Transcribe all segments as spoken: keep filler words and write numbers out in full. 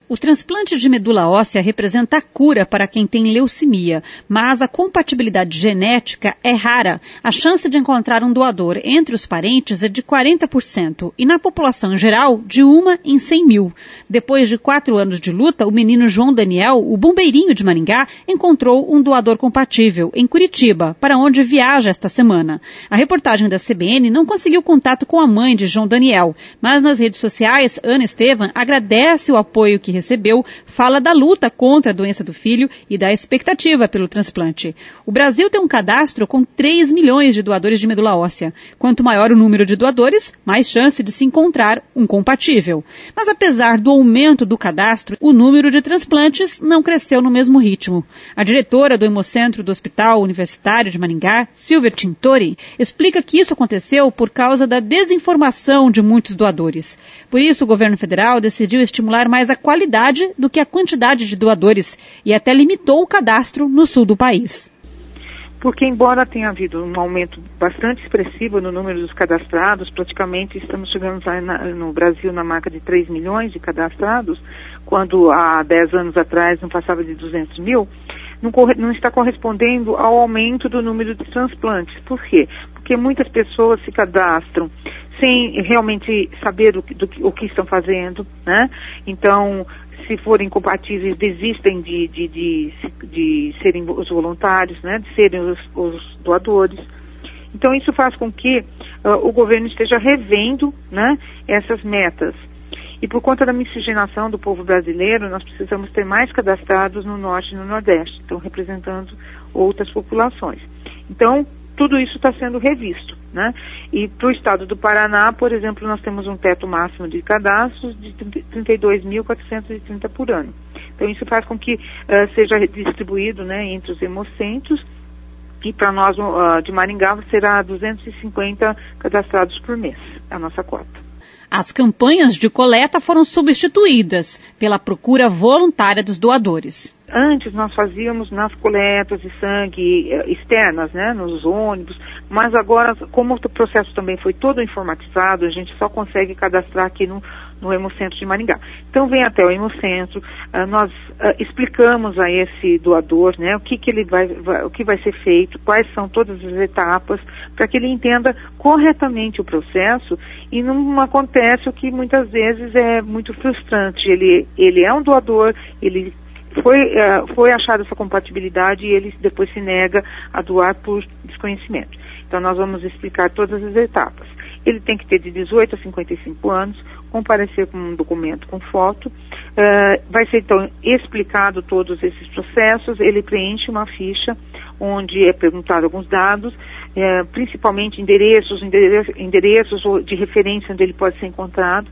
O transplante de medula óssea representa a cura para quem tem leucemia, mas a compatibilidade genética é rara. A chance de encontrar um doador entre os parentes é de quarenta por cento e na população em geral, de uma em cem mil. Depois de quatro anos de luta, o menino João Daniel, o bombeirinho de Maringá, encontrou um doador compatível em Curitiba, para onde viaja esta semana. A reportagem da C B N não conseguiu contato com a mãe de João Daniel, mas nas redes sociais, Ana Estevam agradece o apoio que recebeu, fala da luta contra a doença do filho e da expectativa pelo transplante. O Brasil tem um cadastro com três milhões de doadores de medula óssea. Quanto maior o número de doadores, mais chance de se encontrar um compatível. Mas apesar do aumento do cadastro, o número de transplantes não cresceu no mesmo ritmo. A diretora do Hemocentro do Hospital Universitário de Maringá, Silvia Tintori, explica que isso aconteceu por causa da desinformação de muitos doadores. Por isso, o governo federal decidiu estimular mais a qualidade do que a quantidade de doadores e até limitou o cadastro no sul do país. Porque embora tenha havido um aumento bastante expressivo no número dos cadastrados, praticamente estamos chegando no Brasil na marca de três milhões de cadastrados, quando há dez anos atrás não passava de duzentos mil, não, não está correspondendo ao aumento do número de transplantes. Por quê? Porque muitas pessoas se cadastram sem realmente saber do, do, do o que estão fazendo, né? Então, se forem compatíveis, desistem de, de, de, de serem os voluntários, né? De serem os, os doadores. Então, isso faz com que uh, o governo esteja revendo, né, essas metas. E por conta da miscigenação do povo brasileiro, nós precisamos ter mais cadastrados no Norte e no Nordeste, então representando outras populações. Então, tudo isso está sendo revisto, né? E para o estado do Paraná, por exemplo, nós temos um teto máximo de cadastros de trinta e dois mil quatrocentos e trinta por ano. Então isso faz com que uh, seja distribuído, né, entre os hemocentros, e para nós uh, de Maringá será duzentos e cinquenta cadastrados por mês, a nossa cota. As campanhas de coleta foram substituídas pela procura voluntária dos doadores. Antes nós fazíamos nas coletas de sangue externas, né, nos ônibus, mas agora, como o processo também foi todo informatizado, a gente só consegue cadastrar aqui no, no Hemocentro de Maringá. Então vem até o Hemocentro, uh, nós uh, explicamos a esse doador, né, o que, que ele vai, vai, o que vai ser feito, quais são todas as etapas, para que ele entenda corretamente o processo e não acontece o que muitas vezes é muito frustrante. Ele, ele é um doador, ele Foi, uh, foi achada essa compatibilidade e ele depois se nega a doar por desconhecimento. Então nós vamos explicar todas as etapas. Ele tem que ter de dezoito a cinquenta e cinco anos, comparecer com um documento com foto, uh, vai ser então explicado todos esses processos, ele preenche uma ficha onde é perguntado alguns dados, uh, principalmente endereços, endereços, endereços de referência onde ele pode ser encontrado.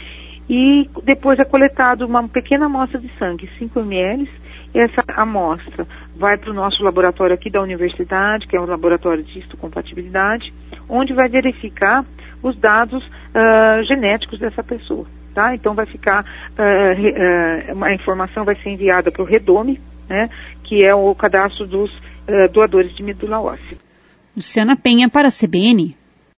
E depois é coletado uma pequena amostra de sangue, cinco mililitros, e essa amostra vai para o nosso laboratório aqui da universidade, que é o laboratório de histocompatibilidade, onde vai verificar os dados uh, genéticos dessa pessoa, tá? Então vai ficar, uh, uh, a informação vai ser enviada para o REDOME, né, que é o cadastro dos uh, doadores de medula óssea. Luciana Penha para a C B N.